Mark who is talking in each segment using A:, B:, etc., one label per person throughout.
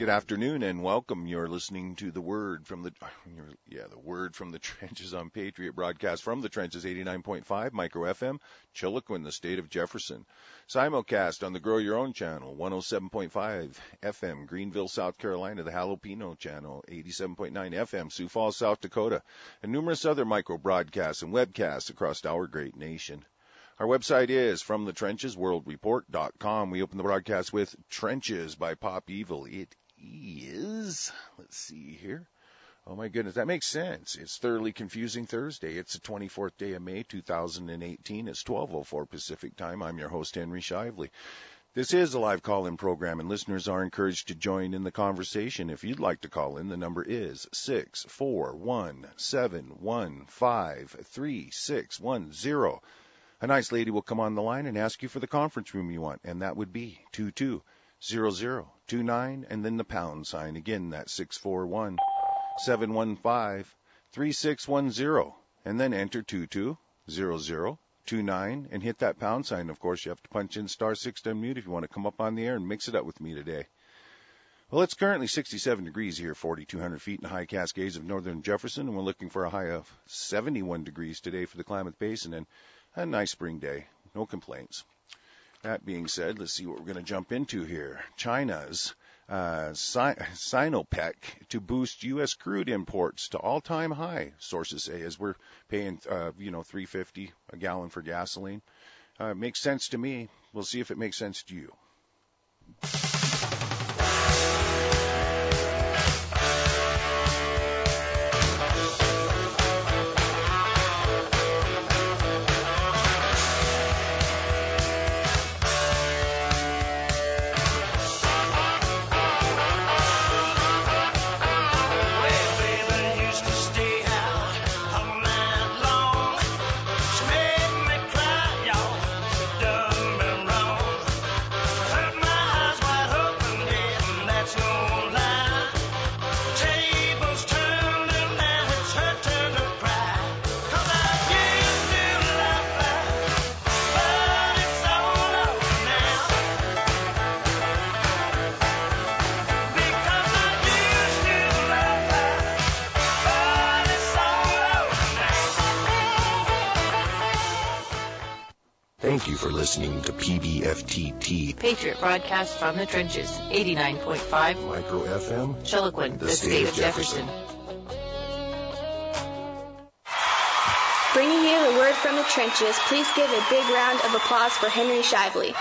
A: Good afternoon and welcome. You're listening to the Word from the Word from the Trenches on Patriot Broadcast from the Trenches 89.5 Micro FM, Chiloquin, the state of Jefferson. Simulcast on the Grow Your Own channel, 107.5 FM, Greenville, South Carolina, the Jalapeno channel, 87.9 FM, Sioux Falls, South Dakota, and numerous other micro broadcasts and webcasts across our great nation. Our website is FromTheTrenchesWorldReport.com. We open the broadcast with Trenches by Pop Evil. It is, let's see here. Oh my goodness, that makes sense. It's Thoroughly Confusing Thursday. It's the 24th day of May, 2018. It's 12:04 Pacific time. I'm your host, Henry Shively. This is a live call-in program, and listeners are encouraged to join in the conversation. If you'd like to call in, the number is 641-715-3610. A nice lady will come on the line and ask you for the conference room you want, and that would be 220029, and then the pound sign. Again, that's 641-715-3610, and then enter 220029 and hit that pound sign. Of course, you have to punch in *6 to unmute if you want to come up on the air and mix it up with me today. Well, it's currently 67 degrees here, 4,200 feet in the high Cascades of northern Jefferson, and we're looking for a high of 71 degrees today for the Klamath Basin, and a nice spring day. No complaints. That being said, let's see what we're going to jump into here. China's Sinopec to boost U.S. crude imports to all-time high, sources say, as we're paying, $3.50 a gallon for gasoline. Makes sense to me. We'll see if it makes sense to you.
B: Thank you for listening to PBFTT,
C: Patriot Broadcast from the Trenches, 89.5
B: Micro FM,
C: Chiloquin, the state of Jefferson.
D: Bringing you the word from the trenches, please give a big round of applause for Henry Shively.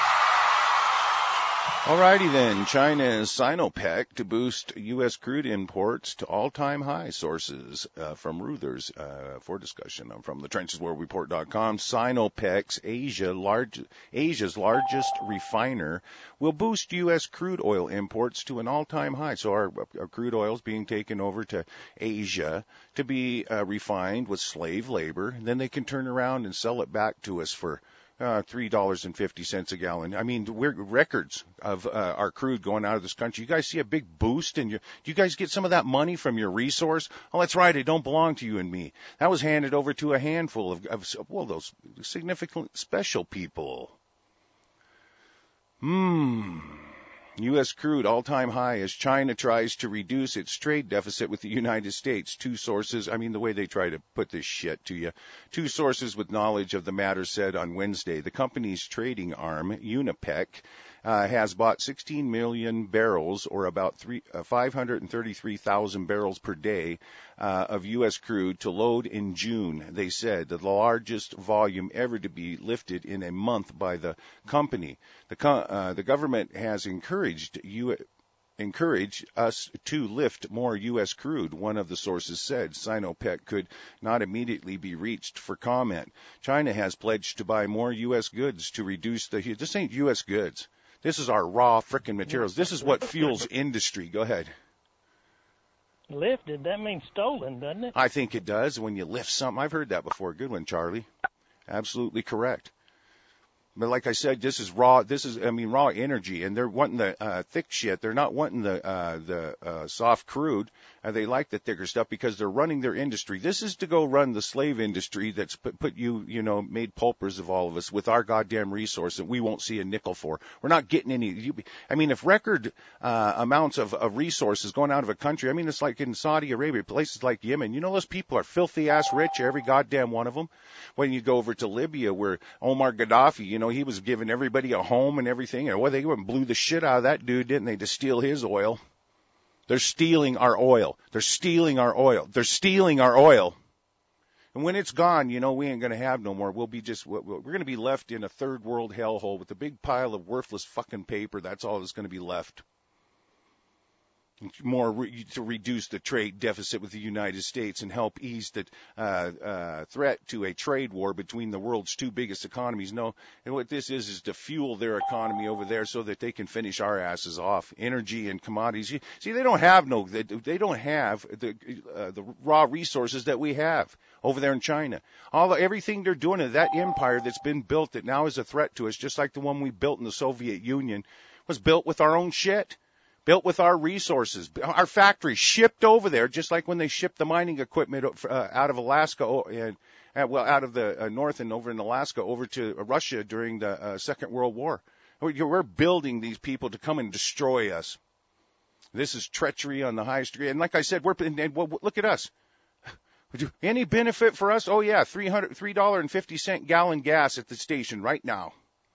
A: Alrighty then, China's Sinopec to boost U.S. crude imports to all-time high, sources from Reuters for discussion. I'm from thetrenchesworldreport.com. Sinopec's Asia's largest refiner will boost U.S. crude oil imports to an all-time high. So our crude oil is being taken over to Asia to be refined with slave labor. And then they can turn around and sell it back to us for $3.50 a gallon. I mean, we're records of our crude going out of this country. You guys see a big boost in do you guys get some of that money from your resource? Oh, that's right. It don't belong to you and me. That was handed over to a handful of those significant special people. U.S. crude all-time high as China tries to reduce its trade deficit with the United States. Two sources, I mean, the way they try to put this shit to you. Two sources with knowledge of the matter said on Wednesday the company's trading arm, Unipec, has bought 16 million barrels, or about 533,000 barrels per day, of U.S. crude to load in June. They said the largest volume ever to be lifted in a month by the company. The government has encouraged us to lift more U.S. crude, one of the sources said. Sinopec could not immediately be reached for comment. China has pledged to buy more U.S. goods to reduce this ain't U.S. goods. This is our raw frickin' materials. This is what fuels industry. Go ahead.
E: Lifted, that means stolen, doesn't it?
A: I think it does when you lift something. I've heard that before. Good one, Charlie. Absolutely correct. But like I said, this is raw energy, and they're wanting the thick shit. They're not wanting the soft crude. They like the thicker stuff because they're running their industry. This is to go run the slave industry that's put made pulpers of all of us with our goddamn resource that we won't see a nickel for. We're not getting any. I mean, if record amounts of resources going out of a country, I mean, it's like in Saudi Arabia, places like Yemen. You know, those people are filthy ass rich, every goddamn one of them. When you go over to Libya, where Omar Gaddafi, he was giving everybody a home and everything. And they went and blew the shit out of that dude, didn't they, to steal his oil? They're stealing our oil. They're stealing our oil. They're stealing our oil. And when it's gone, we ain't going to have no more. We're going to be left in a third world hellhole with a big pile of worthless fucking paper. That's all that's going to be left. More to reduce the trade deficit with the United States and help ease the threat to a trade war between the world's two biggest economies. No, and what this is to fuel their economy over there so that they can finish our asses off. Energy and commodities. See, they don't have the raw resources that we have over there in China. Everything they're doing to that empire that's been built that now is a threat to us, just like the one we built in the Soviet Union, was built with our own shit. Built with our resources, our factories shipped over there, just like when they shipped the mining equipment out of Alaska and out of the north and over in Alaska over to Russia during the Second World War. We're building these people to come and destroy us. This is treachery on the highest degree. And like I said, look at us. Any benefit for us? Oh yeah, $3.50 gallon gas at the station right now.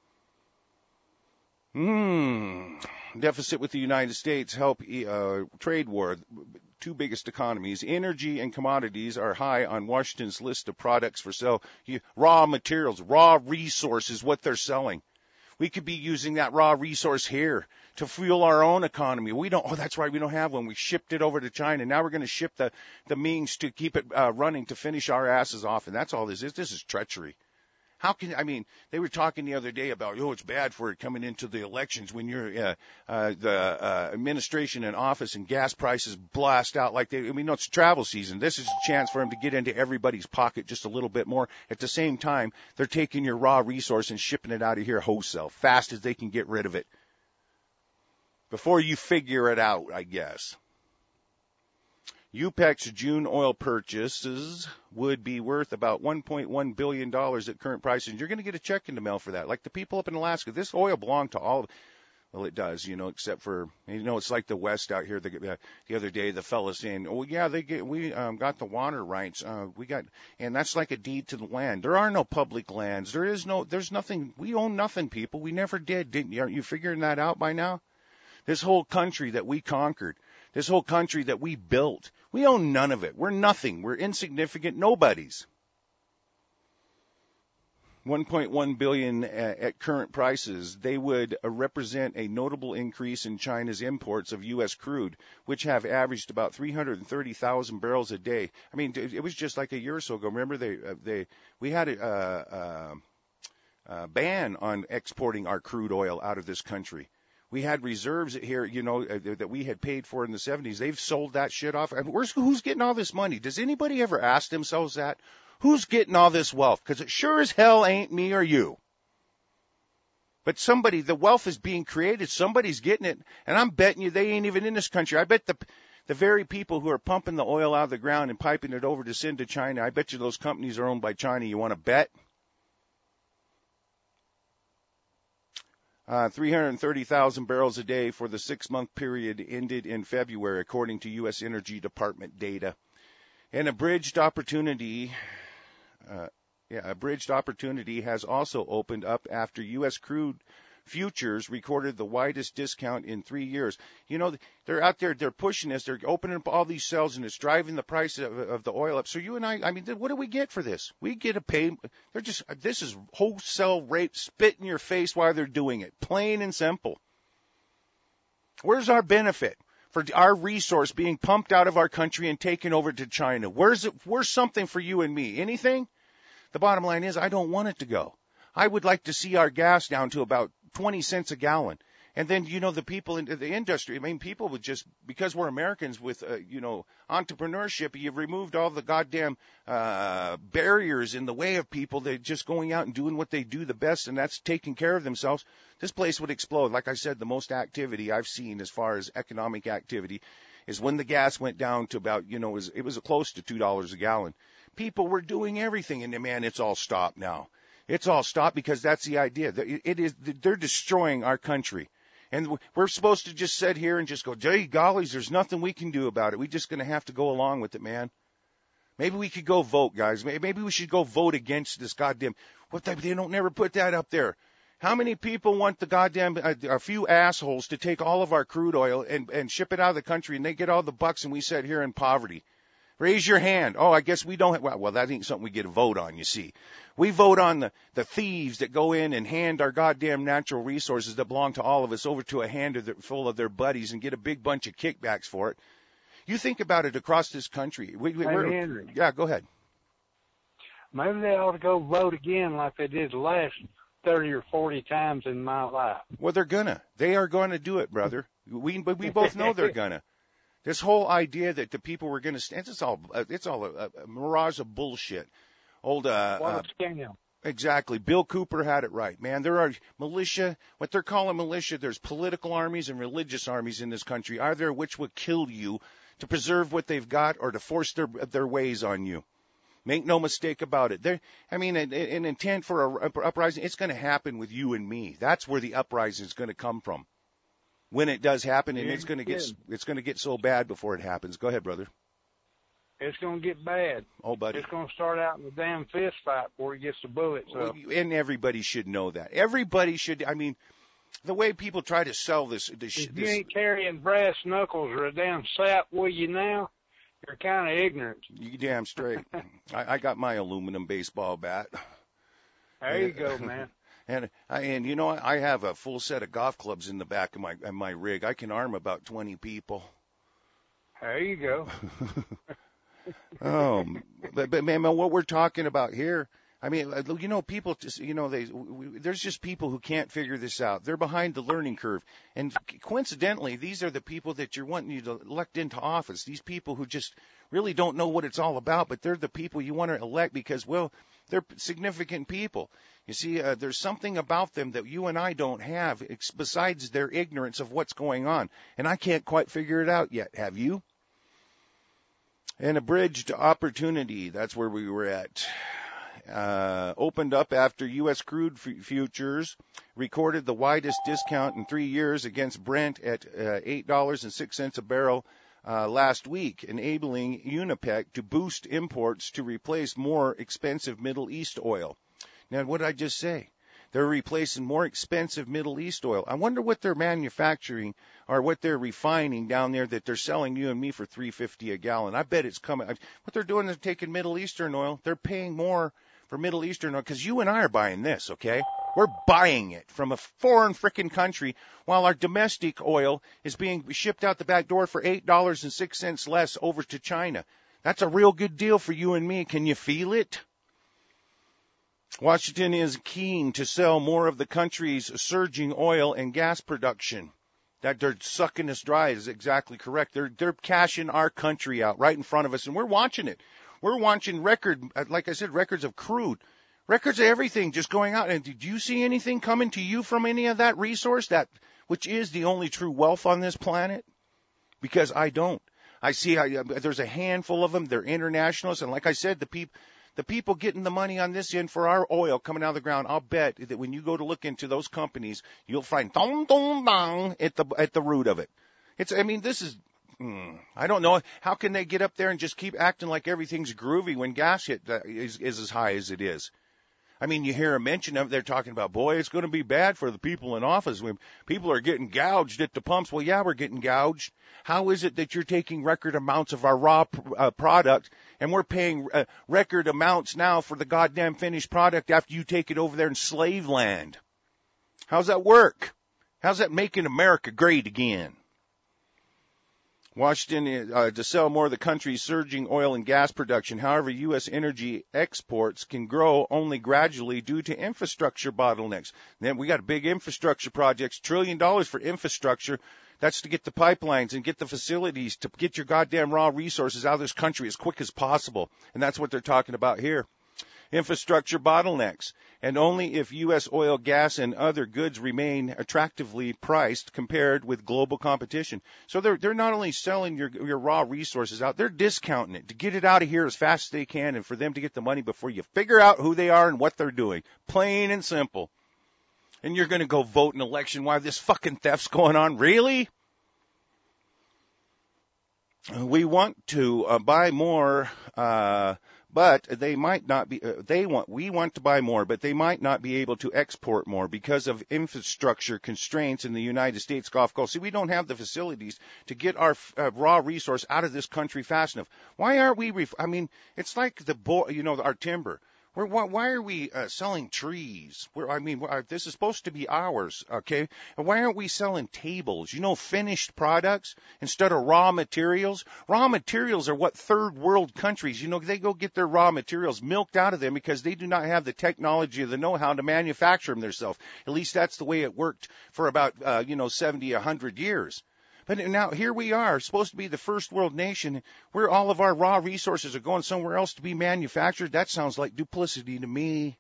A: Deficit with the United States help trade war. Two biggest economies. Energy and commodities are high on Washington's list of products for sale. Raw materials, raw resources, what they're selling. We could be using that raw resource here to fuel our own economy. That's right, we don't have one. We shipped it over to China. Now we're going to ship the means to keep it running to finish our asses off. And that's all this is. This is treachery. They were talking the other day about, it's bad for it coming into the elections when you're the administration in office and gas prices blast out like it's travel season. This is a chance for them to get into everybody's pocket just a little bit more. At the same time, they're taking your raw resource and shipping it out of here wholesale, fast as they can get rid of it. Before you figure it out, I guess. UPEC's June oil purchases would be worth about $1.1 billion at current prices. You're going to get a check in the mail for that. Like the people up in Alaska, this oil belonged to all of, well, it does, except for, it's like the West out here. The other day, the fella saying, we got the water rights. And that's like a deed to the land. There are no public lands. There's nothing. We own nothing, people. We never did. Aren't you figuring that out by now? This whole country that we conquered, this whole country that we built, we own none of it. We're nothing. We're insignificant nobodies. 1.1 billion at current prices. They would represent a notable increase in China's imports of U.S. crude, which have averaged about 330,000 barrels a day. It was just like a year or so ago. Remember, we had a ban on exporting our crude oil out of this country. We had reserves here, that we had paid for in the 70s. They've sold that shit off. Who's getting all this money? Does anybody ever ask themselves that? Who's getting all this wealth? Because it sure as hell ain't me or you. But the wealth is being created. Somebody's getting it. And I'm betting you they ain't even in this country. I bet the very people who are pumping the oil out of the ground and piping it over to send to China, I bet you those companies are owned by China. You want to bet? 330,000 barrels a day for the 6-month period ended in February, according to U.S. Energy Department data. And a bridged opportunity has also opened up after U.S. crude futures recorded the widest discount in 3 years. They're out there, they're pushing this, they're opening up all these cells, and it's driving the price of the oil up. So you and what do we get for this? We get a pay. This is wholesale rape, spit in your face while they're doing it. Plain and simple. Where's our benefit for our resource being pumped out of our country and taken over to China? Where's something for you and me? Anything? The bottom line is I don't want it to go. I would like to see our gas down to about 20 cents a gallon. And then, the people in the industry, I mean, people would just, because we're Americans with, entrepreneurship, you've removed all the goddamn barriers in the way of people. They're just going out and doing what they do the best, and that's taking care of themselves. This place would explode. Like I said, the most activity I've seen as far as economic activity is when the gas went down to about, it was close to $2 a gallon. People were doing everything, and man, it's all stopped now. It's all stopped because that's the idea. They're destroying our country. And we're supposed to just sit here and just go, gee, gollies, there's nothing we can do about it. We're just going to have to go along with it, man. Maybe we could go vote, guys. Maybe we should go vote against this goddamn. They don't never put that up there. How many people want the goddamn a few assholes to take all of our crude oil and ship it out of the country, and they get all the bucks, and we sit here in poverty? Raise your hand. Oh, I guess we don't. Well, that ain't something we get a vote on, you see. We vote on the thieves that go in and hand our goddamn natural resources that belong to all of us over to a hand full of their buddies and get a big bunch of kickbacks for it. You think about it across this country.
E: Henry.
A: Yeah, go ahead.
E: Maybe they ought to go vote again like they did the last 30 or 40 times in my life.
A: Well, they are going to do it, brother. We both know they're gonna. This whole idea that the people were going to stand, it's all a mirage of bullshit. What
E: a scam.
A: Exactly. Bill Cooper had it right, man. There are militia, what they're calling militia. There's political armies and religious armies in this country, either which would kill you to preserve what they've got or to force their ways on you. Make no mistake about it. An intent for a uprising, it's going to happen with you and me. That's where the uprising is going to come from. When it does happen, and it's going to get so bad before it happens. Go ahead, brother.
E: It's going to get bad.
A: Oh, buddy.
E: It's going to start out in a damn fist fight before it gets the bullets up.
A: And everybody should know that. Everybody should. I mean, the way people try to sell this.
E: If you ain't carrying brass knuckles or a damn sap with you now, you're kind of ignorant.
A: You damn straight. I got my aluminum baseball bat.
E: There you go, man.
A: And I have a full set of golf clubs in the back of my rig. I can arm about 20 people.
E: There you go.
A: But man, what we're talking about here, I mean, people just, there's just people who can't figure this out. They're behind the learning curve. And coincidentally, these are the people that you're wanting you to elect into office. These people who just really don't know what it's all about, but they're the people you want to elect because, well, they're significant people. You see, there's something about them that you and I don't have besides their ignorance of what's going on. And I can't quite figure it out yet. Have you? An abridged opportunity, that's where we were at. Opened up after U.S. crude futures recorded the widest discount in 3 years against Brent at $8.06 a barrel last week, enabling UNOPEC to boost imports to replace more expensive Middle East oil. Now, what did I just say? They're replacing more expensive Middle East oil. I wonder what they're manufacturing or what they're refining down there that they're selling you and me for $3.50 a gallon. I bet it's coming. What they're doing is taking Middle Eastern oil. They're paying more for Middle Eastern oil because you and I are buying this, okay? We're buying it from a foreign frickin' country while our domestic oil is being shipped out the back door for $8.06 less over to China. That's a real good deal for you and me. Can you feel it? Washington is keen to sell more of the country's surging oil and gas production. That they're sucking us dry is exactly correct. They're cashing our country out right in front of us, and we're watching it. We're watching like I said, records of crude, records of everything just going out. And did you see anything coming to you from any of that resource, which is the only true wealth on this planet? Because I don't. I see there's a handful of them. They're internationalists, and like I said, the people getting the money on this end for our oil coming out of the ground, I'll bet that when you go to look into those companies, you'll find dong dong dong at the root of it. This is, I don't know. How can they get up there and just keep acting like everything's groovy when gas is as high as it is? I mean, you hear a mention of it, they're talking about, boy, it's going to be bad for the people in office when people are getting gouged at the pumps. Well, yeah, we're getting gouged. How is it that you're taking record amounts of our raw product and we're paying record amounts now for the goddamn finished product after you take it over there in slave land? How's that work? How's that making America great again? Washington to sell more of the country's surging oil and gas production. However, U.S. energy exports can grow only gradually due to infrastructure bottlenecks. Then we got big infrastructure projects, $1 trillion for infrastructure. That's to get the pipelines and get the facilities to get your goddamn raw resources out of this country as quick as possible. And that's what they're talking about here. Infrastructure bottlenecks, and only if U.S. oil, gas, and other goods remain attractively priced compared with global competition. So they're not only selling your raw resources out, they're discounting it to get it out of here as fast as they can and for them to get the money before you figure out who they are and what they're doing. Plain and simple. And you're going to go vote in an election while this fucking theft's going on? Really? We want to buy more, but they might not be, we want to buy more, but they might not be able to export more because of infrastructure constraints in the United States Gulf Coast. See, we don't have the facilities to get our raw resource out of this country fast enough. Why aren't we, it's like our timber. Why are we selling trees? This is supposed to be ours, okay? And why aren't we selling tables, finished products instead of raw materials? Raw materials are what third world countries, they go get their raw materials milked out of them because they do not have the technology or the know-how to manufacture them themselves. At least that's the way it worked for about, 70, 100 years. But now here we are, supposed to be the first world nation, where all of our raw resources are going somewhere else to be manufactured. That sounds like duplicity to me.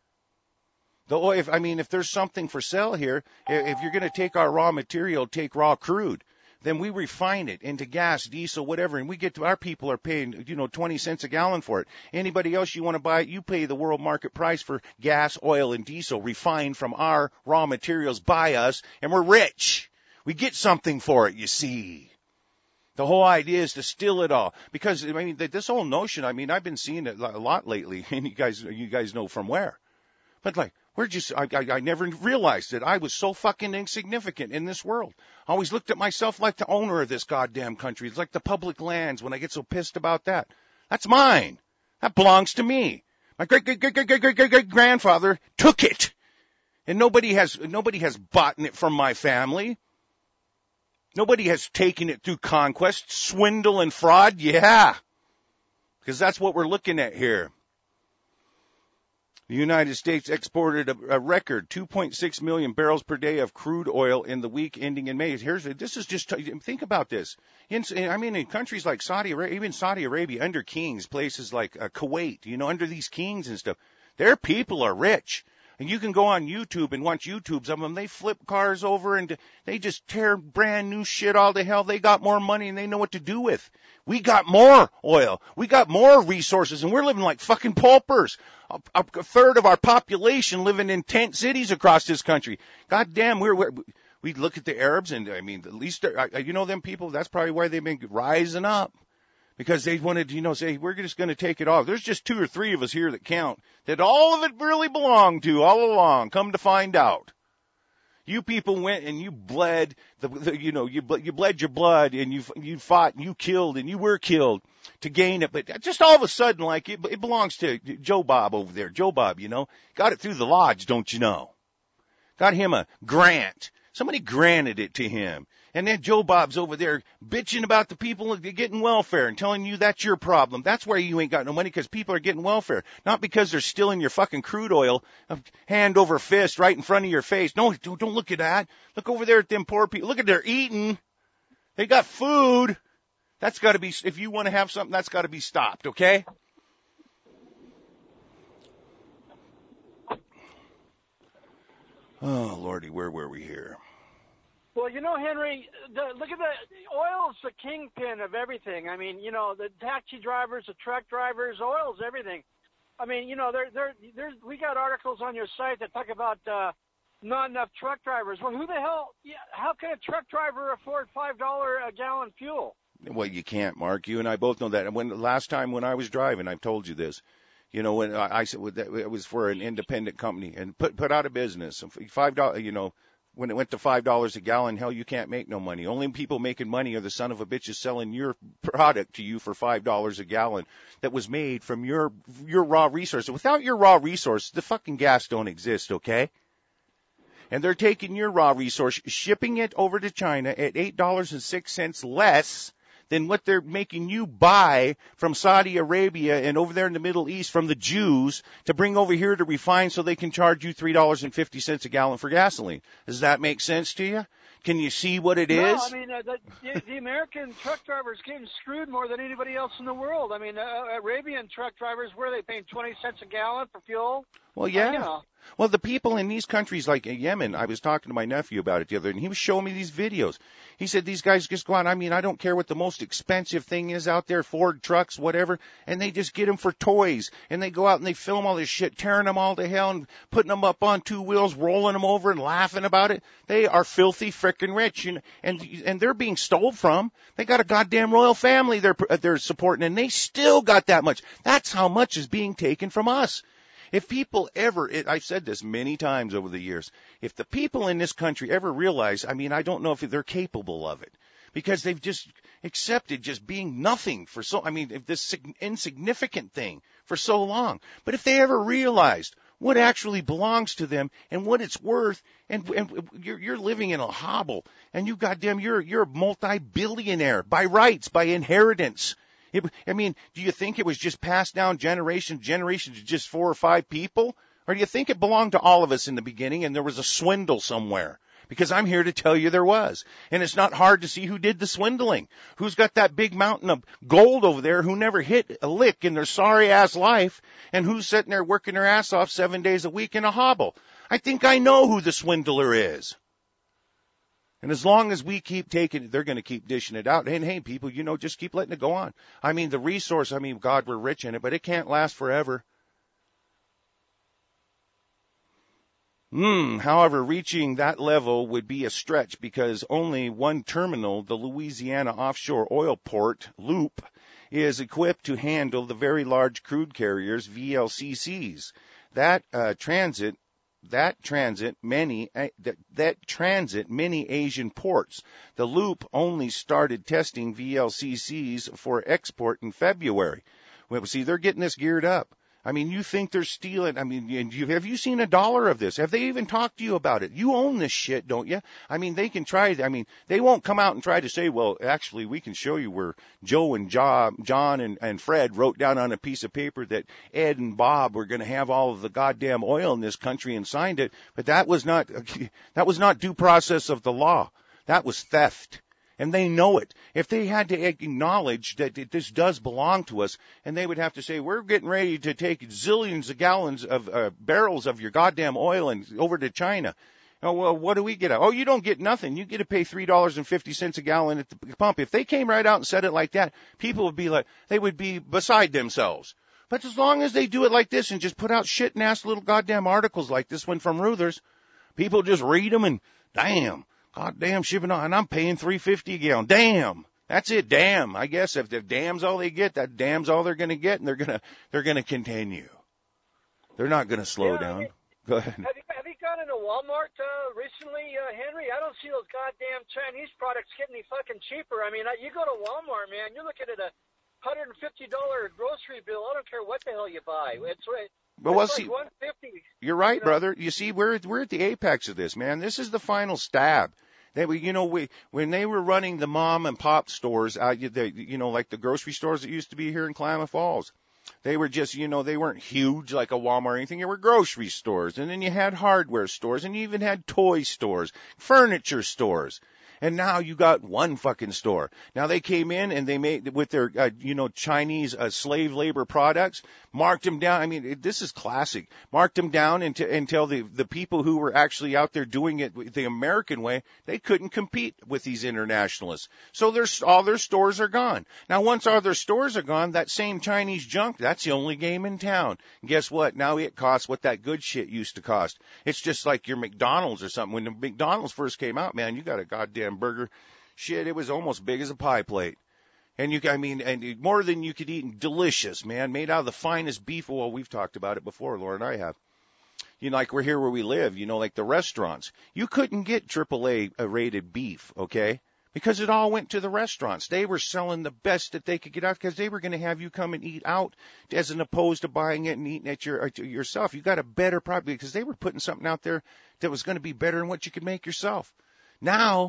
A: If there's something for sale here, if you're going to take our raw material, take raw crude, then we refine it into gas, diesel, whatever, and our people are paying, 20 cents a gallon for it. Anybody else you want to buy it, you pay the world market price for gas, oil, and diesel refined from our raw materials by us, and we're rich. We get something for it, you see. The whole idea is to steal it all. Because, this whole notion, I've been seeing it a lot lately, and you guys know from where. But I never realized that I was so fucking insignificant in this world. I always looked at myself like the owner of this goddamn country. It's like the public lands when I get so pissed about that. That's mine. That belongs to me. My great-great-great-great-great-grandfather took it. And nobody has bought it from my family. Nobody has taken it through conquest, swindle, and fraud. Yeah, because that's what we're looking at here. The United States exported a record 2.6 million barrels per day of crude oil in the week ending in May. Think about this. In countries like Saudi Arabia, even Saudi Arabia, under kings, places like Kuwait, under these kings and stuff, their people are rich. And you can go on YouTube and watch YouTubes of them. They flip cars over and they just tear brand new shit all to hell. They got more money and they know what to do with. We got more oil. We got more resources and we're living like fucking paupers. A third of our population living in tent cities across this country. God damn, we look at the Arabs and at least, them people, that's probably why they've been rising up. Because they wanted to, say, we're just going to take it off. There's just 2 or 3 of us here that count, that all of it really belonged to all along. Come to find out. You people went and you bled, you bled your blood and you fought and you killed and you were killed to gain it. But just all of a sudden, it belongs to Joe Bob over there. Joe Bob, got it through the lodge, don't you know? Got him a grant. Somebody granted it to him. And then Joe Bob's over there bitching about the people getting welfare and telling you that's your problem. That's why you ain't got no money, because people are getting welfare. Not because they're stealing your fucking crude oil hand over fist right in front of your face. No, don't look at that. Look over there at them poor people. Look at their eating. They got food. That's got to be, if you want to have something, that's got to be stopped, okay? Oh, Lordy, where were we here?
E: Well, Henry, look at the oil's the kingpin of everything. The taxi drivers, the truck drivers, oil's everything. We got articles on your site that talk about not enough truck drivers. Well, who the hell? How can a truck driver afford $5 a gallon fuel?
A: Well, you can't, Mark. You and I both know that. And last time when I was driving, I've told you this. When I said it was for an independent company and put out of business. $5. When it went to $5 a gallon, hell, you can't make no money. Only people making money are the son of a bitches selling your product to you for $5 a gallon that was made from your raw resource. Without your raw resource, the fucking gas don't exist, okay? And they're taking your raw resource, shipping it over to China at $8.06 less than what they're making you buy from Saudi Arabia and over there in the Middle East from the Jews to bring over here to refine so they can charge you $3.50 a gallon for gasoline. Does that make sense to you? Can you see what it is?
E: No, I mean, the American truck drivers getting screwed more than anybody else in the world. I mean, Arabian truck drivers, where are they paying 20 cents a gallon for fuel?
A: Well, yeah.
E: You know.
A: Well, the people in these countries like Yemen, I was talking to my nephew about it the other day, and he was showing me these videos. He said these guys just go out, I mean, I don't care what the most expensive thing is out there, Ford trucks, whatever, and they just get them for toys. And they go out and they film all this shit, tearing them all to hell and putting them up on two wheels, rolling them over and laughing about it. They are filthy frickin' rich, and they're being stole from. They got a goddamn royal family they're supporting, and they still got that much. That's how much is being taken from us. If people ever, I've said this many times over the years, if the people in this country ever realize, I mean, I don't know if they're capable of it, because they've just accepted just being nothing for this insignificant thing for so long. But if they ever realized what actually belongs to them and what it's worth, and you're living in a hobble, and you're a multi-billionaire by rights, by inheritance. Do you think it was just passed down generation to generation to just 4 or 5 people? Or do you think it belonged to all of us in the beginning and there was a swindle somewhere? Because I'm here to tell you there was. And it's not hard to see who did the swindling. Who's got that big mountain of gold over there who never hit a lick in their sorry-ass life, and who's sitting there working their ass off 7 days a week in a hobble? I think I know who the swindler is. And as long as we keep taking it, they're going to keep dishing it out. And hey, people, just keep letting it go on. I mean, the resource, God, we're rich in it, but it can't last forever. However, reaching that level would be a stretch because only one terminal, the Louisiana Offshore Oil Port, LOOP, is equipped to handle the very large crude carriers, VLCCs. That transit many Asian ports. The Loop only started testing VLCCs for export in February. Well, see, they're getting this geared up. I mean, you think they're stealing. I mean, have you seen $1 of this? Have they even talked to you about it? You own this shit, don't you? I mean, they can try. I mean, they won't come out and try to say, well, actually, we can show you where Joe and John and Fred wrote down on a piece of paper that Ed and Bob were going to have all of the goddamn oil in this country and signed it. But that was not due process of the law. That was theft. And they know it. If they had to acknowledge that this does belong to us, and they would have to say, we're getting ready to take zillions of gallons of barrels of your goddamn oil and over to China. Oh, well, what do we get out? Oh, you don't get nothing. You get to pay $3.50 a gallon at the pump. If they came right out and said it like that, people would be like, they would be beside themselves. But as long as they do it like this and just put out shit-ass little goddamn articles like this one from Reuters, people just read them and, damn. God damn, shipping on, and I'm paying $3.50 a gallon. Damn, that's it. Damn, I guess if damn's all they get, that damn's all they're going to get, and they're going to continue. They're not going to slow down. Go ahead.
E: Have you gone into Walmart recently, Henry? I don't see those goddamn Chinese products getting any fucking cheaper. I mean, you go to Walmart, man, you're looking at a $150 grocery bill. I don't care what the hell you buy.
A: Well,
E: like
A: see,
E: $150.
A: You're right, brother. You see, we're at the apex of this, man. This is the final stab. When they were running the mom and pop stores, like the grocery stores that used to be here in Klamath Falls, they were just, they weren't huge like a Walmart or anything. They were grocery stores, and then you had hardware stores, and you even had toy stores, furniture stores. And now you got one fucking store. Now they came in and they made with their, Chinese slave labor products, marked them down. I mean, this is classic. Marked them down until the people who were actually out there doing it the American way, they couldn't compete with these internationalists. So all their stores are gone. Now once all their stores are gone, that same Chinese junk, that's the only game in town. And guess what? Now it costs what that good shit used to cost. It's just like your McDonald's or something. When the McDonald's first came out, man, you got a goddamn burger. Shit, it was almost big as a pie plate. And and more than you could eat, and delicious, man, made out of the finest beef. Well, we've talked about it before, Laura and I have. Like we're here where we live, like the restaurants. You couldn't get AAA rated beef, okay? Because it all went to the restaurants. They were selling the best that they could get out because they were going to have you come and eat out as opposed to buying it and eating it yourself. You got a better product because they were putting something out there that was going to be better than what you could make yourself. Now,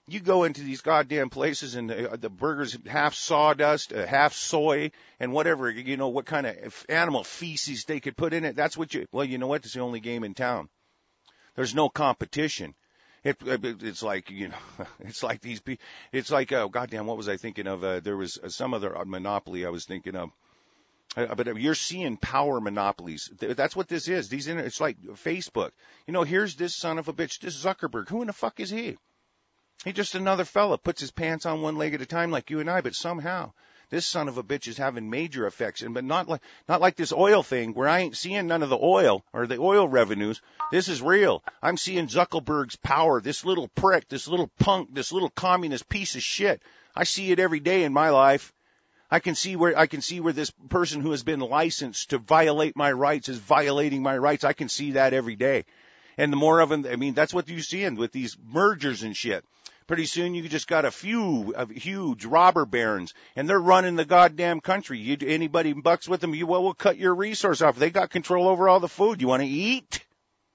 A: You go into these goddamn places and the burgers half sawdust, half soy, and whatever, what kind of animal feces they could put in it. That's what well, you know what? It's the only game in town. There's no competition. It's like, it's like these people, it's like, goddamn, what was I thinking of? There was some other monopoly I was thinking of. But you're seeing power monopolies. That's what this is. It's like Facebook. Here's this son of a bitch, this Zuckerberg. Who in the fuck is he? He's just another fella, puts his pants on one leg at a time like you and I, but somehow this son of a bitch is having major effects, but not like this oil thing where I ain't seeing none of the oil or the oil revenues. This is real. I'm seeing Zuckerberg's power, this little prick, this little punk, this little communist piece of shit. I see it every day in my life. I can see where this person who has been licensed to violate my rights is violating my rights. I can see that every day. And the more of them, that's what you're seeing with these mergers and shit. Pretty soon you just got a few of huge robber barons, and they're running the goddamn country. Anybody bucks with them, we'll cut your resource off. They got control over all the food. You want to eat?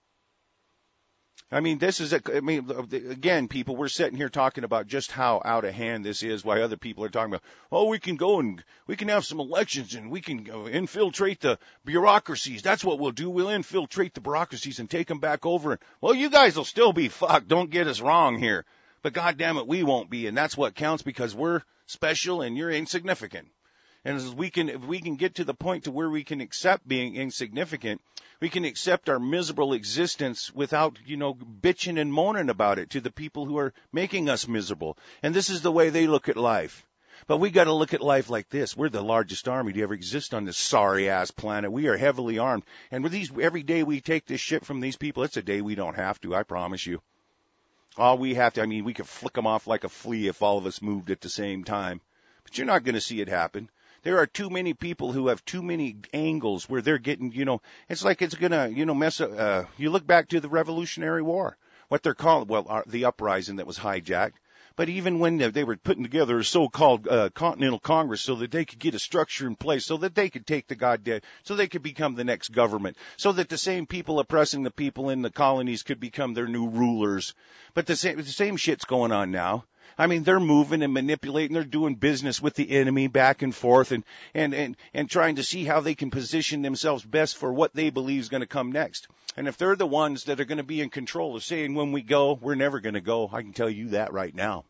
A: Again, people, we're sitting here talking about just how out of hand this is, why other people are talking about, we can go and we can have some elections and we can infiltrate the bureaucracies. That's what we'll do. We'll infiltrate the bureaucracies and take them back over. Well, you guys will still be fucked. Don't get us wrong here. But goddamn it, we won't be. And that's what counts, because we're special and you're insignificant. And if we can get to the point to where we can accept being insignificant, we can accept our miserable existence without, bitching and moaning about it to the people who are making us miserable. And this is the way they look at life. But we got to look at life like this. We're the largest army to ever exist on this sorry-ass planet. We are heavily armed. And every day we take this shit from these people, it's a day we don't have to, I promise you. All we have to, we could flick them off like a flea if all of us moved at the same time. But you're not going to see it happen. There are too many people who have too many angles where they're getting, it's like it's going to, mess up. You look back to the Revolutionary War, what they're calling, the uprising that was hijacked. But even when they were putting together a so-called Continental Congress so that they could get a structure in place, so that they could take the goddamn, so they could become the next government, so that the same people oppressing the people in the colonies could become their new rulers. But the same shit's going on now. They're moving and manipulating. They're doing business with the enemy back and forth and trying to see how they can position themselves best for what they believe is going to come next. And if they're the ones that are going to be in control of saying when we go, we're never going to go, I can tell you that right now.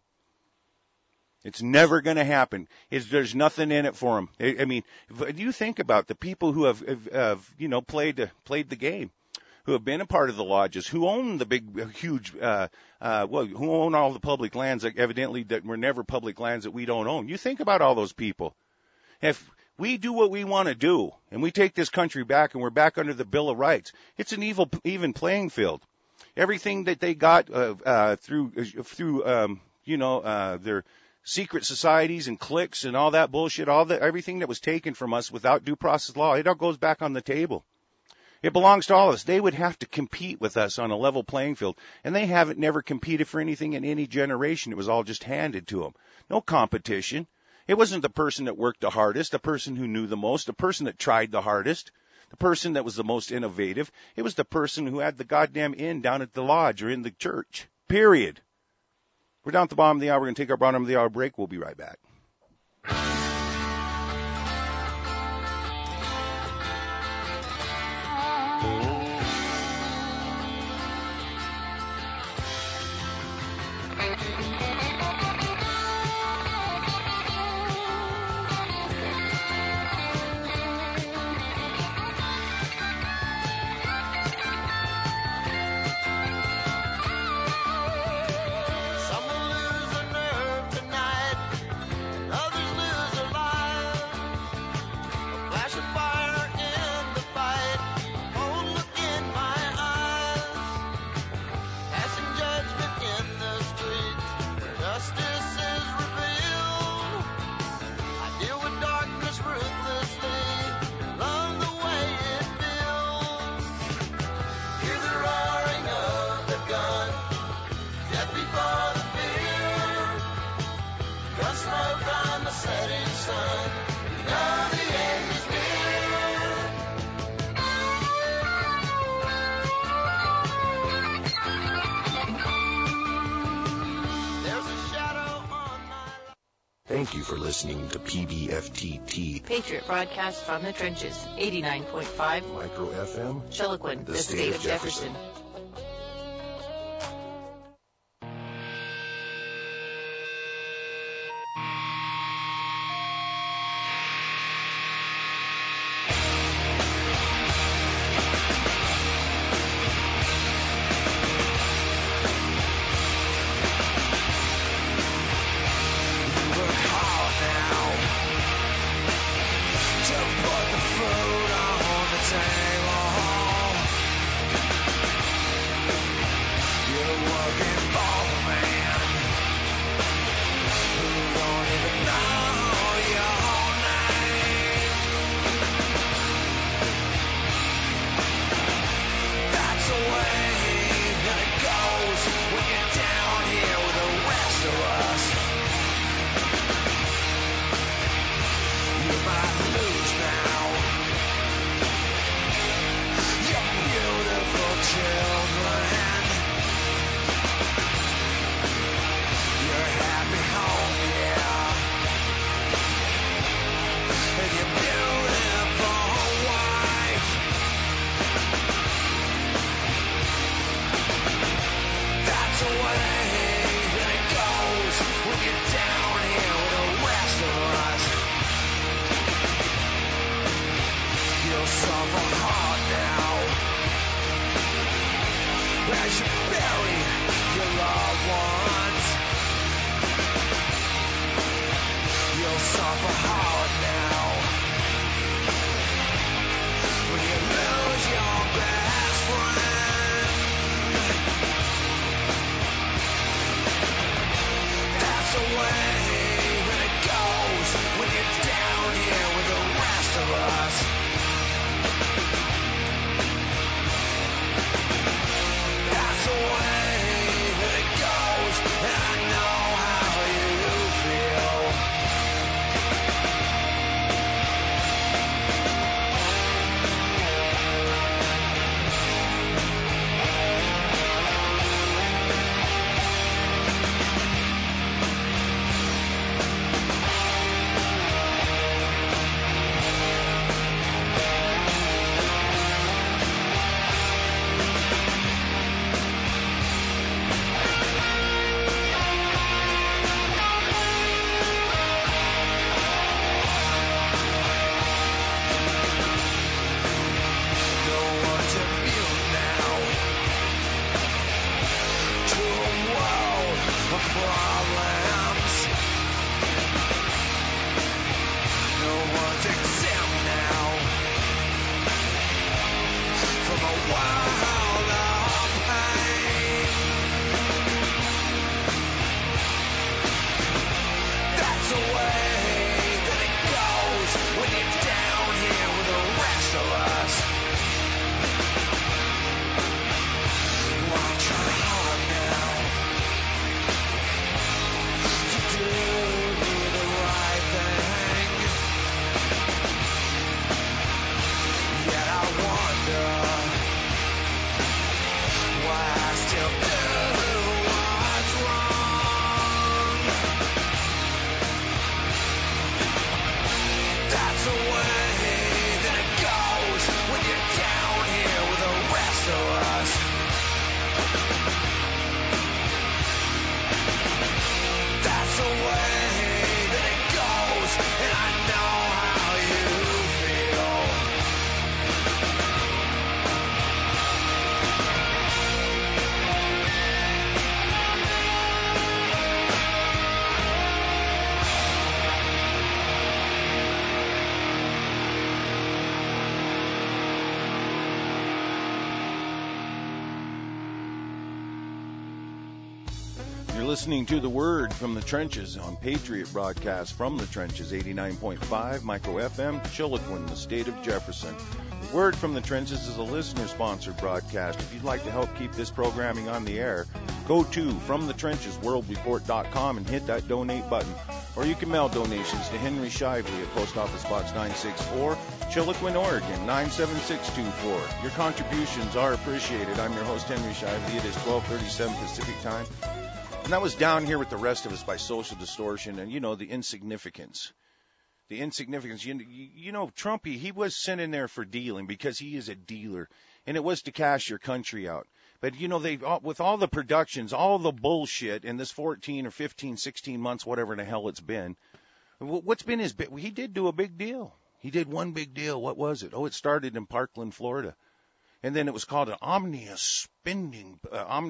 A: It's never going to happen. There's nothing in it for them. If you think about the people who have played the game, who have been a part of the lodges, who own the big, huge, who own all the public lands that evidently that were never public lands that we don't own. You think about all those people. If we do what we want to do and we take this country back and we're back under the Bill of Rights, it's an even playing field. Everything that they got through their secret societies and cliques and all that bullshit, everything that was taken from us without due process law, it all goes back on the table. It belongs to all of us. They would have to compete with us on a level playing field, and they haven't never competed for anything in any generation. It was all just handed to them. No competition. It wasn't the person that worked the hardest, the person who knew the most, the person that tried the hardest, the person that was the most innovative. It was the person who had the goddamn inn down at the lodge or in the church. Period. We're down at the bottom of the hour. We're going to take our bottom of the hour break. We'll be right back.
B: Thank you for listening to PBFTT,
C: Patriot Broadcast from the Trenches, 89.5
B: Micro FM,
C: Chiloquin, the state of Jefferson.
A: Listening to The Word from the Trenches on Patriot Broadcast from the Trenches, 89.5 Micro FM, Chiloquin, the state of Jefferson. The Word from the Trenches is a listener-sponsored broadcast. If you'd like to help keep this programming on the air, go to FromTheTrenchesWorldReport.com and hit that donate button. Or you can mail donations to Henry Shively at Post Office Box 964, Chiloquin, Oregon, 97624. Your contributions are appreciated. I'm your host, Henry Shively. It is 12:37 Pacific Time. And I was down here with the rest of us by social distortion and, the insignificance. The insignificance. Trump, he was sent in there for dealing because he is a dealer. And it was to cash your country out. But, with all the productions, all the bullshit in this 14 or 15, 16 months, whatever the hell it's been, what's been his bit? He did do a big deal. He did one big deal. What was it? Oh, it started in Parkland, Florida. And then it was called an omnibus spending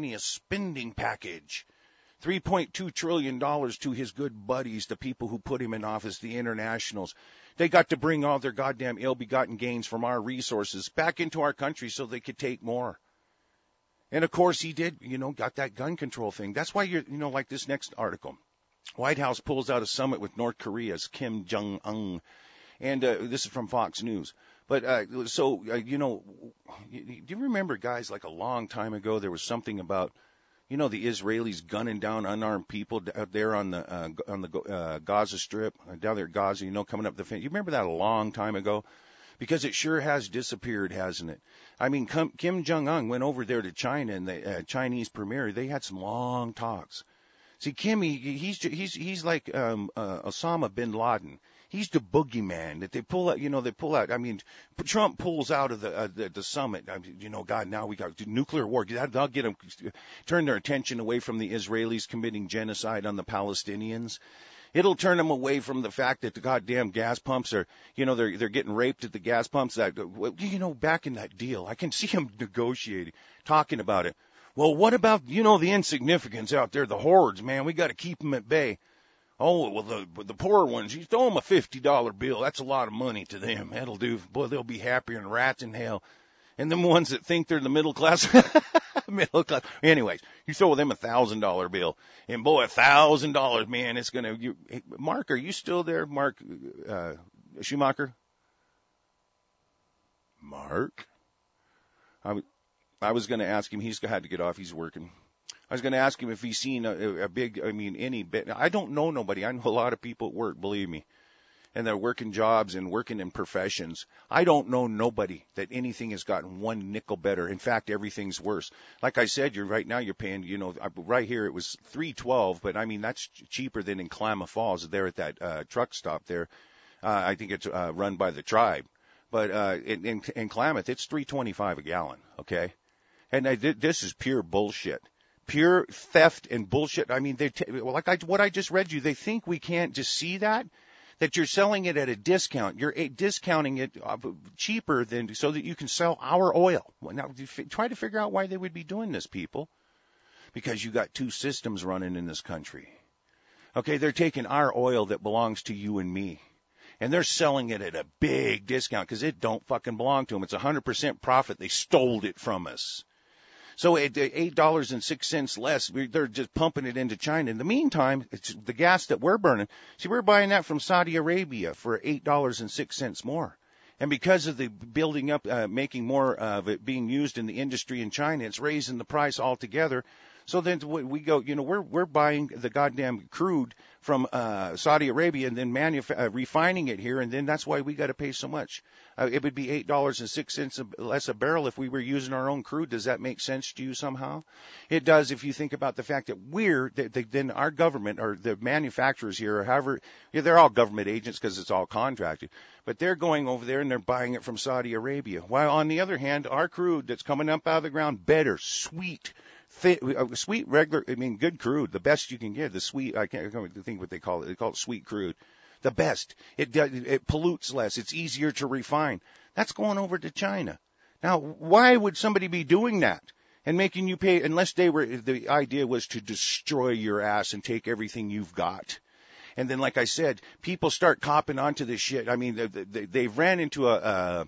A: package. $3.2 trillion to his good buddies, the people who put him in office, the internationals. They got to bring all their goddamn ill-begotten gains from our resources back into our country so they could take more. And, of course, he did, got that gun control thing. That's why like this next article. White House pulls out a summit with North Korea's Kim Jong-un. And this is from Fox News. But do you remember, guys, like a long time ago, there was something about, the Israelis gunning down unarmed people out there on the Gaza Strip, down there at Gaza, coming up the fence. You remember that a long time ago? Because it sure has disappeared, hasn't it? I mean, Kim Jong-un went over there to China and the Chinese premier. They had some long talks. See, Kim, he's like Osama bin Laden. He's the boogeyman that they pull out. I mean, Trump pulls out of the summit. God, now we got nuclear war. That'll get them, turn their attention away from the Israelis committing genocide on the Palestinians. It'll turn them away from the fact that the goddamn gas pumps are, they're getting raped at the gas pumps. Back in that deal, I can see him negotiating, talking about it. Well, what about, the insignificants out there, the hordes, man? We got to keep them at bay. Oh, well, the poor ones, you throw them a $50 bill. That's a lot of money to them. That'll do. Boy, they'll be happier than rats in hell. And them ones that think they're the middle class, Anyways, you throw them $1,000 bill. And boy, $1,000, man, it's going to, Mark, are you still there? Mark, Schumacher? Mark? I was going to ask him, he's had to get off, he's working. I was going to ask him if he's seen any bit. I don't know nobody. I know a lot of people at work, believe me. And they're working jobs and working in professions. I don't know nobody that anything has gotten one nickel better. In fact, everything's worse. Like I said, right now you're paying, right here it was $3.12, but I mean, that's cheaper than in Klamath Falls there at that truck stop there. I think it's run by the tribe. But in Klamath, it's $3.25 a gallon, okay? And this is pure bullshit. Pure theft and bullshit. I mean, what I just read you, they think we can't just see that you're selling it at a discount. You're discounting it cheaper than so that you can sell our oil. Now, try to figure out why they would be doing this, people. Because you got two systems running in this country. Okay, they're taking our oil that belongs to you and me. And they're selling it at a big discount because it don't fucking belong to them. It's 100% profit. They stole it from us. So at $8.06 less, they're just pumping it into China. In the meantime, it's the gas that we're burning. See, we're buying that from Saudi Arabia for $8.06 more. And because of the building up, making more of it being used in the industry in China, it's raising the price altogether. So then we go, we're buying the goddamn crude from Saudi Arabia and then refining it here, and then that's why we got to pay so much. It would be $8.06 less a barrel if we were using our own crude. Does that make sense to you somehow? It does if you think about the fact that then our government or the manufacturers here, or however, they're all government agents because it's all contracted, but they're going over there and they're buying it from Saudi Arabia. While on the other hand, our crude that's coming up out of the ground, better, sweet, regular, good crude, the best you can get, the sweet, I can't think what they call it. They call it sweet crude. The best. It pollutes less. It's easier to refine. That's going over to China. Now, why would somebody be doing that and making you pay unless the idea was to destroy your ass and take everything you've got? And then, like I said, people start copping onto this shit. I mean, they ran into a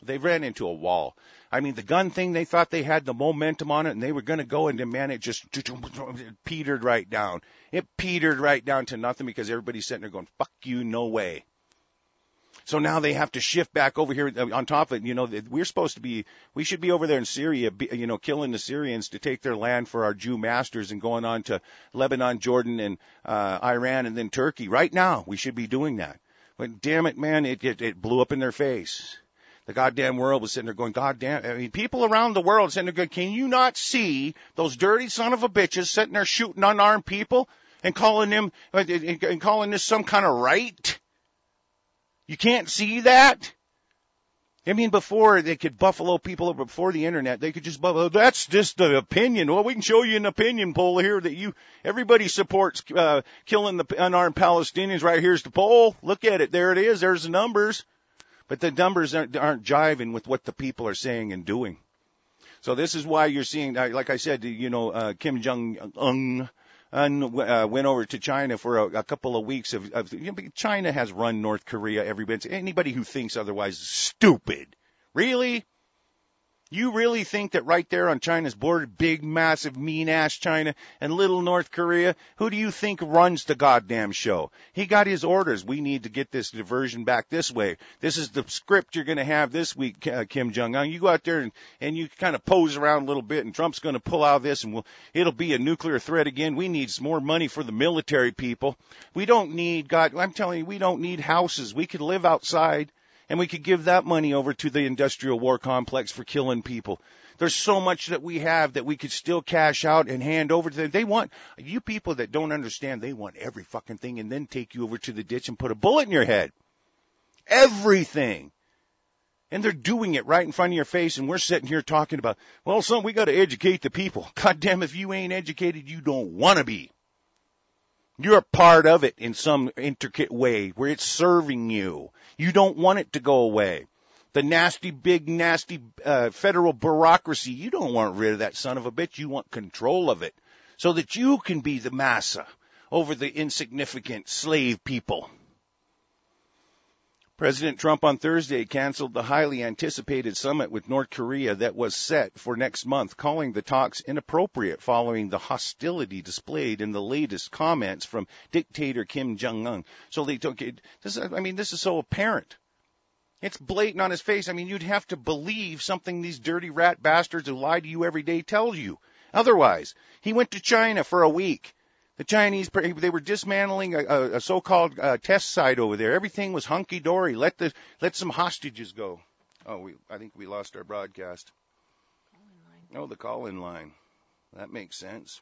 A: wall. I mean, the gun thing, they thought they had the momentum on it, and they were going to go, and man, it just petered right down. It petered right down to nothing because everybody's sitting there going, fuck you, no way. So now they have to shift back over here on top of it. We should be over there in Syria, killing the Syrians to take their land for our Jew masters and going on to Lebanon, Jordan, and Iran, and then Turkey. Right now, we should be doing that. But damn it, man, it blew up in their face. The goddamn world was sitting there going, goddamn, I mean, people around the world sitting there going, can you not see those dirty son of a bitches sitting there shooting unarmed people and calling this some kind of right? You can't see that? I mean, before they could buffalo people over before the internet, they could just buffalo. That's just the opinion. Well, we can show you an opinion poll here that everybody supports killing the unarmed Palestinians. Right here's the poll. Look at it. There it is. There's the numbers. But the numbers aren't jiving with what the people are saying and doing. So this is why you're seeing, like I said, Kim Jong-un went over to China for a couple of weeks China has run North Korea every bit. Anybody who thinks otherwise is stupid. Really? You really think that right there on China's border, big, massive, mean-ass China and little North Korea, who do you think runs the goddamn show? He got his orders. We need to get this diversion back this way. This is the script you're going to have this week, Kim Jong-un. You go out there and you kind of pose around a little bit, and Trump's going to pull out this, and it'll be a nuclear threat again. We need some more money for the military people. We don't need, I'm telling you, we don't need houses. We could live outside. And we could give that money over to the industrial war complex for killing people. There's so much that we have that we could still cash out and hand over to them. They want, you people that don't understand, they want every fucking thing and then take you over to the ditch and put a bullet in your head. Everything. And they're doing it right in front of your face, and we're sitting here talking about, well, son, we got to educate the people. God damn, if you ain't educated, you don't want to be. You're a part of it in some intricate way where it's serving you. You don't want it to go away. The nasty, big, nasty federal bureaucracy, you don't want rid of that son of a bitch. You want control of it so that you can be the massa over the insignificant slave people. President Trump on Thursday canceled the highly anticipated summit with North Korea that was set for next month, calling the talks inappropriate following the hostility displayed in the latest comments from dictator Kim Jong-un. So they took it. This is so apparent. It's blatant on his face. I mean, you'd have to believe something these dirty rat bastards who lie to you every day tell you. Otherwise, he went to China for a week. The Chinese, they were dismantling a so-called test site over there. Everything was hunky-dory. Let some hostages go. Oh, I think we lost our broadcast. Oh, the call-in line. That makes sense.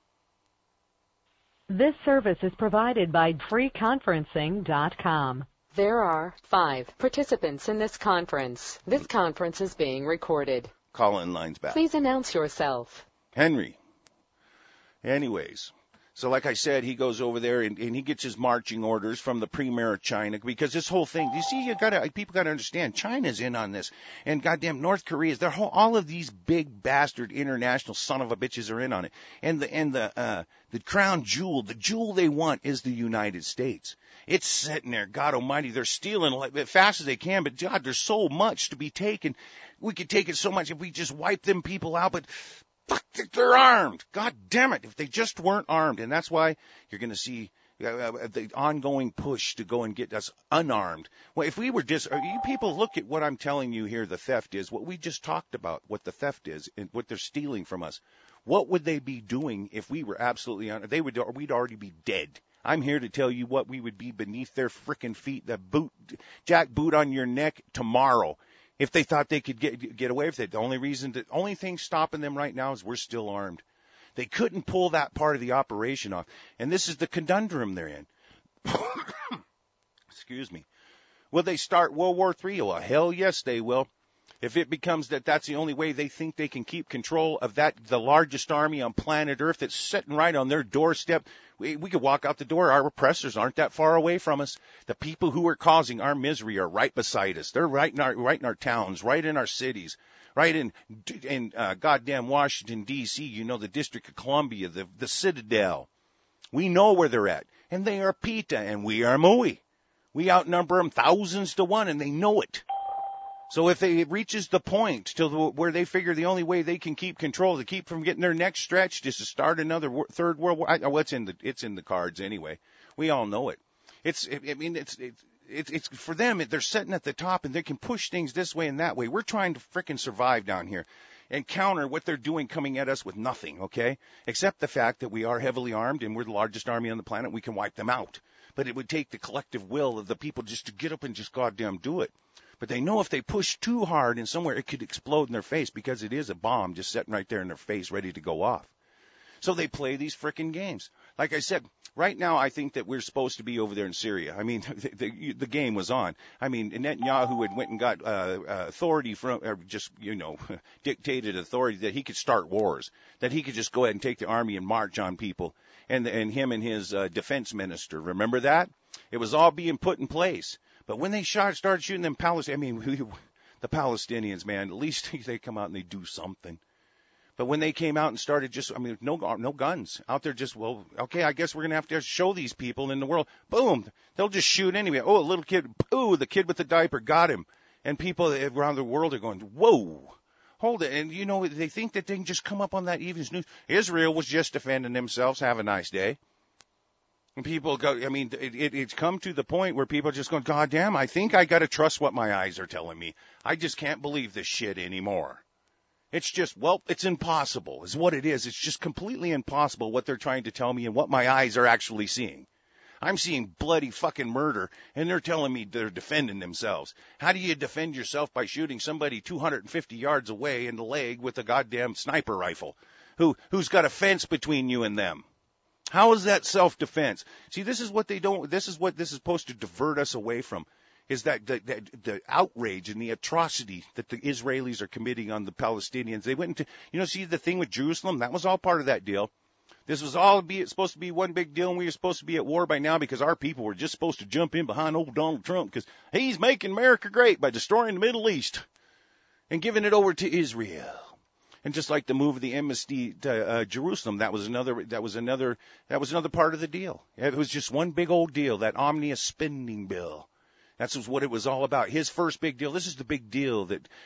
F: This service is provided by freeconferencing.com.
G: There are 5 participants in this conference. This conference is being recorded.
A: Call-in line's back.
G: Please announce yourself.
A: Henry. Anyways. So like I said, he goes over there and he gets his marching orders from the premier of China, because this whole thing, you see, people got to understand, China's in on this, and goddamn North Korea's, all of these big bastard international son of a bitches are in on it. And the crown jewel, the jewel they want is the United States. It's sitting there, God almighty, they're stealing as fast as they can, but God, there's so much to be taken. We could take it so much if we just wipe them people out, but fuck, they're armed. God damn it. If they just weren't armed. And that's why you're going to see the ongoing push to go and get us unarmed. Well, if we were you people look at what I'm telling you here, the theft is, what we just talked about, what the theft is and what they're stealing from us. What would they be doing if we were absolutely unarmed? We'd already be dead. I'm here to tell you what we would be beneath their frickin' feet, the jack boot on your neck tomorrow. If they thought they could get away with it, the only thing stopping them right now is we're still armed. They couldn't pull that part of the operation off. And this is the conundrum they're in. Excuse me. Will they start World War III? Well, hell yes, they will. If it becomes that's the only way they think they can keep control of the largest army on planet Earth that's sitting right on their doorstep, we could walk out the door. Our oppressors aren't that far away from us. The people who are causing our misery are right beside us. They're right in our towns, right in our cities, right in goddamn Washington, D.C., the District of Columbia, the Citadel. We know where they're at. And they are PETA, and we are MUI. We outnumber them thousands to 1, and they know it. So if it reaches the point where they figure the only way they can keep control to keep from getting their neck stretched is to start another third world war, it's in the cards anyway. We all know it. It's for them. They're sitting at the top and they can push things this way and that way. We're trying to frickin' survive down here and counter what they're doing, coming at us with nothing, okay? Except the fact that we are heavily armed and we're the largest army on the planet. We can wipe them out. But it would take the collective will of the people just to get up and just goddamn do it. But they know if they push too hard in somewhere, it could explode in their face because it is a bomb just sitting right there in their face ready to go off. So they play these frickin' games. Like I said, right now I think that we're supposed to be over there in Syria. I mean, the game was on. I mean, Netanyahu had went and got authority from, or just, dictated authority that he could start wars, that he could just go ahead and take the army and march on people. And him and his defense minister, remember that? It was all being put in place. But when they started shooting them the Palestinians, man, at least they come out and they do something. But when they came out and started no guns out there, okay, I guess we're going to have to show these people in the world. Boom, they'll just shoot anyway. Oh, a little kid, the kid with the diaper got him. And people around the world are going, whoa, hold it. And, they think that they can just come up on that evening's news. Israel was just defending themselves. Have a nice day. And people go, it's come to the point where people are just going, God damn, I think I got to trust what my eyes are telling me. I just can't believe this shit anymore. It's just, it's impossible is what it is. It's just completely impossible what they're trying to tell me and what my eyes are actually seeing. I'm seeing bloody fucking murder, and they're telling me they're defending themselves. How do you defend yourself by shooting somebody 250 yards away in the leg with a goddamn sniper rifle who's got a fence between you and them? How is that self-defense? See, this is what this is supposed to divert us away from, is that the outrage and the atrocity that the Israelis are committing on the Palestinians. They went into, see the thing with Jerusalem? That was all part of that deal. This was all supposed to be one big deal, and we were supposed to be at war by now because our people were just supposed to jump in behind old Donald Trump because he's making America great by destroying the Middle East and giving it over to Israel. And just like the move of the embassy to Jerusalem, that was another part of the deal. It was just one big old deal, that omnibus spending bill. That's what it was all about. His first big deal. This is the big deal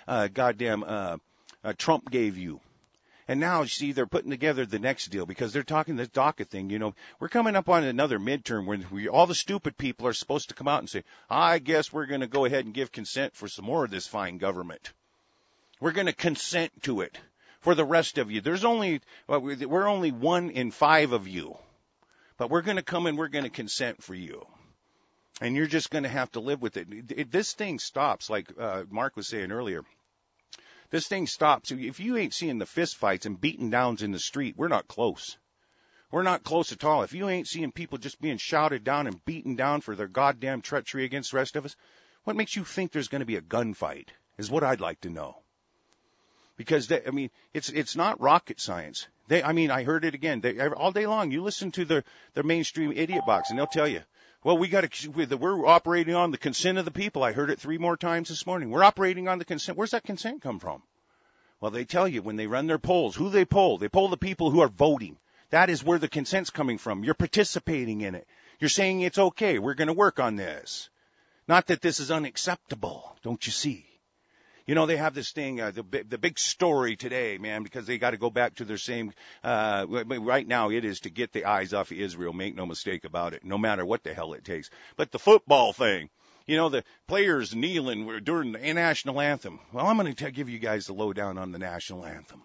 A: that Trump gave you. And now, you see, they're putting together the next deal because they're talking this DACA thing. We're coming up on another midterm when all the stupid people are supposed to come out and say, I guess we're going to go ahead and give consent for some more of this fine government. We're going to consent to it. For the rest of you, we're only 1 in 5 of you, but we're going to come and we're going to consent for you, and you're just going to have to live with it. This thing stops, like Mark was saying earlier. This thing stops. If you ain't seeing the fist fights and beating downs in the street, we're not close. We're not close at all. If you ain't seeing people just being shouted down and beaten down for their goddamn treachery against the rest of us, what makes you think there's going to be a gunfight is what I'd like to know. Because, it's not rocket science. I heard it again. All day long, you listen to their mainstream idiot box, and they'll tell you, well, we're operating on the consent of the people. I heard it 3 more times this morning. We're operating on the consent. Where's that consent come from? Well, they tell you when they run their polls, who they poll. They poll the people who are voting. That is where the consent's coming from. You're participating in it. You're saying it's okay. We're going to work on this. Not that this is unacceptable. Don't you see? They have this thing, the big story today, man, because they got to go back to their same, right now it is to get the eyes off of Israel. Make no mistake about it, no matter what the hell it takes. But the football thing, the players kneeling during the national anthem. Well, I'm going to give you guys the lowdown on the national anthem.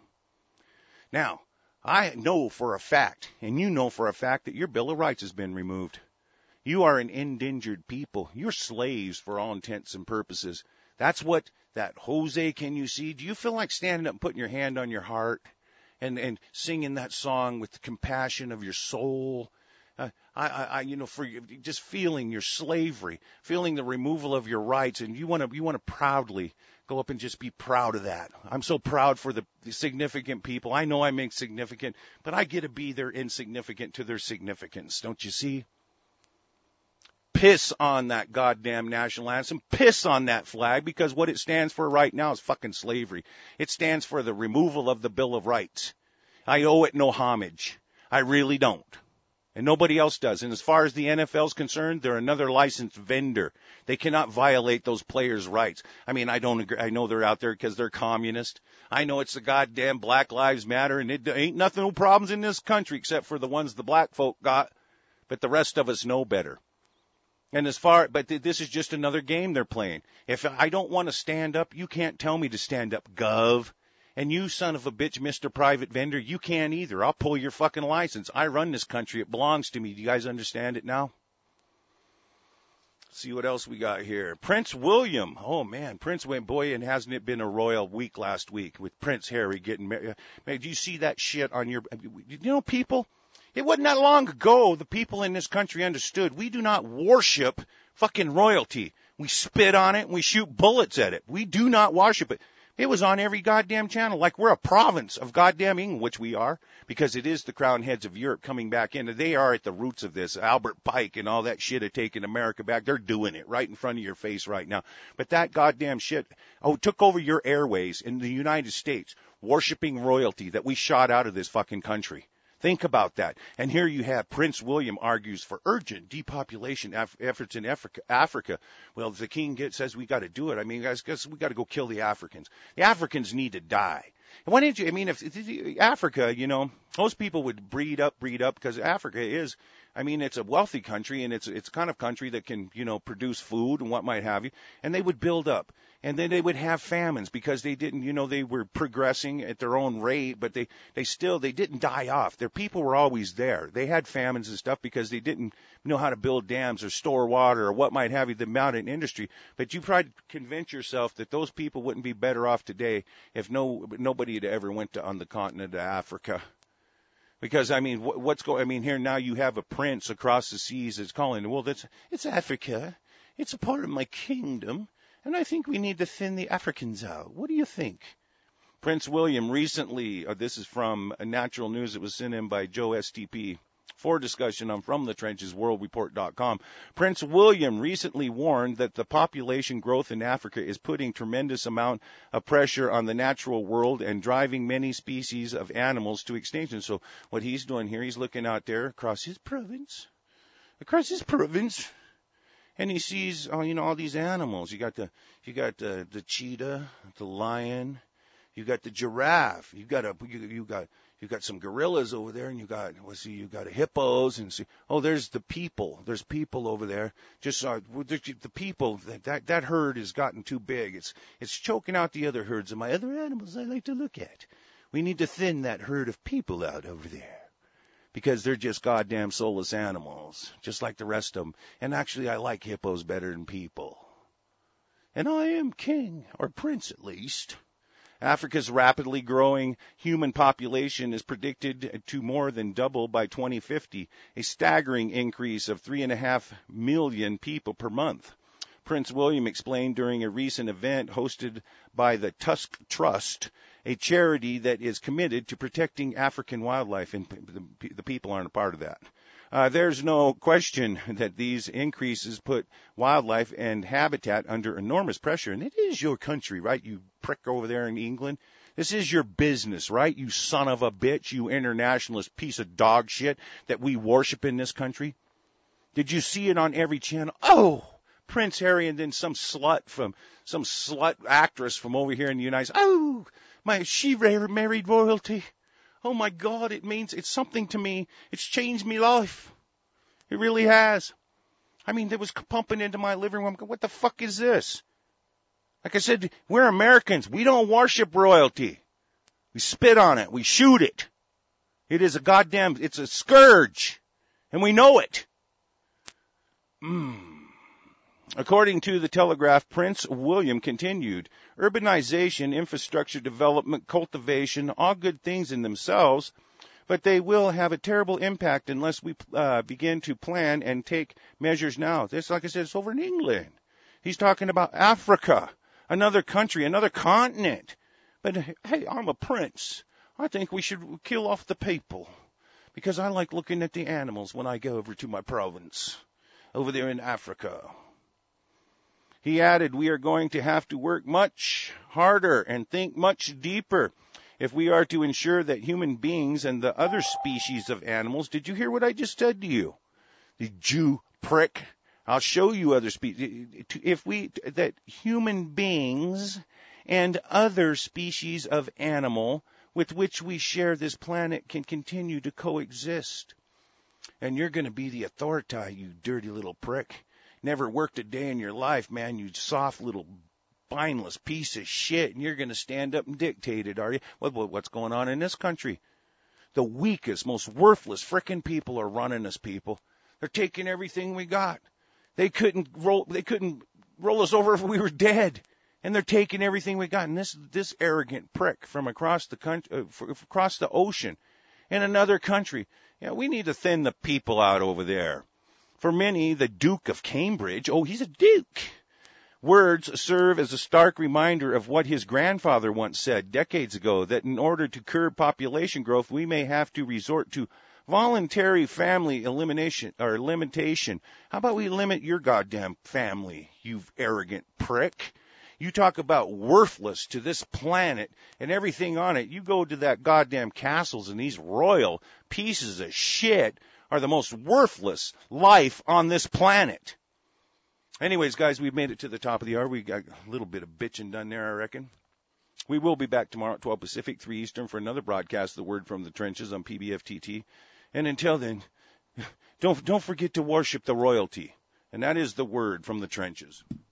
A: Now, I know for a fact, and you know for a fact, that your Bill of Rights has been removed. You are an endangered people. You're slaves for all intents and purposes. That's what that Jose Can You See? Do you feel like standing up and putting your hand on your heart and singing that song with the compassion of your soul? For just feeling your slavery, feeling the removal of your rights, and you want to proudly go up and just be proud of that. I'm so proud for the significant people. I know I'm insignificant, but I get to be their insignificant to their significance. Don't you see? Piss on that goddamn national anthem. Piss on that flag, because what it stands for right now is fucking slavery. It stands for the removal of the Bill of Rights. I owe it no homage. I really don't. And nobody else does. And as far as the NFL's concerned, they're another licensed vendor. They cannot violate those players' rights. I don't agree. I know they're out there because they're communist. I know it's the goddamn Black Lives Matter, and it ain't no problems in this country except for the ones the black folk got. But the rest of us know better. But this is just another game they're playing. If I don't want to stand up, you can't tell me to stand up, Gov. And you son of a bitch, Mr. Private Vendor, you can't either. I'll pull your fucking license. I run this country. It belongs to me. Do you guys understand it now? See what else we got here. Prince William. Oh, man. Prince went, boy, and hasn't it been a royal week last week with Prince Harry getting married? Man, do you see that shit on your, you know, people? It wasn't that long ago the people in this country understood we do not worship fucking royalty. We spit on it and we shoot bullets at it. We do not worship it. It was on every goddamn channel, like we're a province of goddamn England, which we are, because it is the crown heads of Europe coming back in. They are at the roots of this. Albert Pike and all that shit have taken America back. They're doing it right in front of your face right now. But that goddamn shit, took over your airways in the United States, worshiping royalty that we shot out of this fucking country. Think about that. And here you have Prince William argues for urgent depopulation efforts in Africa. Well, the king says we got to do it. I mean, guys, we got to go kill the Africans. The Africans need to die. And why didn't you? I mean, if Africa, you know, most people would breed up because Africa is, I mean, it's a wealthy country and it's kind of country that can, you know, produce food and what might have you. And they would build up. And then they would have famines because they didn't, you know, they were progressing at their own rate, but they didn't die off. Their people were always there. They had famines and stuff because they didn't know how to build dams or store water or what might have you, the mountain industry. But you try to convince yourself that those people wouldn't be better off today if nobody had ever went on the continent of Africa. Because, I mean, here now you have a prince across the seas that's calling, well, it's Africa. It's a part of my kingdom. And I think we need to thin the Africans out. What do you think? Prince William recently, this is from Natural News, it was sent in by Joe STP. For discussion on From the Trenches, worldreport.com. Prince William recently warned that the population growth in Africa is putting tremendous amount of pressure on the natural world and driving many species of animals to extinction. So what he's doing here, he's looking out there across his province, and he sees, all these animals. You got the cheetah, the lion, you got the giraffe, you got some gorillas over there, and you got hippos, and there's the people. There's people over there. Just the people. That herd has gotten too big. It's choking out the other herds of my other animals I like to look at. We need to thin that herd of people out over there, because they're just goddamn soulless animals, just like the rest of them. And actually, I like hippos better than people. And I am king, or prince at least. Africa's rapidly growing human population is predicted to more than double by 2050, a staggering increase of 3.5 million people per month. Prince William explained during a recent event hosted by the Tusk Trust, a charity that is committed to protecting African wildlife, and the people aren't a part of that. There's no question that these increases put wildlife and habitat under enormous pressure. And it is your country, right? You prick over there in England. This is your business, right? You son of a bitch, you internationalist piece of dog shit that we worship in this country. Did you see it on every channel? Oh, Prince Harry, and then some slut actress from over here in the United States. Oh, she married royalty. Oh, my God, it's something to me. It's changed me life. It really has. I mean, it was pumping into my living room. What the fuck is this? Like I said, we're Americans. We don't worship royalty. We spit on it. We shoot it. It is it's a scourge. And we know it. According to the Telegraph, Prince William continued, urbanization, infrastructure development, cultivation, all good things in themselves, but they will have a terrible impact unless we begin to plan and take measures now. This, like I said, it's over in England. He's talking about Africa, another country, another continent. But, hey, I'm a prince. I think we should kill off the people because I like looking at the animals when I go over to my province over there in Africa. He added, we are going to have to work much harder and think much deeper if we are to ensure that human beings and the other species of animals, did you hear what I just said to you? The Jew prick. I'll show you other species. That human beings and other species of animal with which we share this planet can continue to coexist. And you're going to be the authority, you dirty little prick. Never worked a day in your life, man, you soft little spineless piece of shit, and you're going to stand up and dictate it, are you? What's going on in this country? The weakest, most worthless frickin' people are running us, people. They're taking everything we got. They couldn't roll us over if we were dead. And they're taking everything we got. And this arrogant prick from across the country, across the ocean, in another country. Yeah, we need to thin the people out over there. For many, the Duke of Cambridge, he's a duke. Words serve as a stark reminder of what his grandfather once said decades ago, that in order to curb population growth, we may have to resort to voluntary family elimination or limitation. How about we limit your goddamn family, you arrogant prick? You talk about worthless to this planet and everything on it. You go to that goddamn castles, and these royal pieces of shit are the most worthless life on this planet. Anyways, guys, we've made it to the top of the hour. We got a little bit of bitching done there, I reckon. We will be back tomorrow at 12 Pacific, 3 Eastern for another broadcast of The Word from the Trenches on PBFTT. And until then, don't forget to worship the royalty. And that is the Word from the Trenches.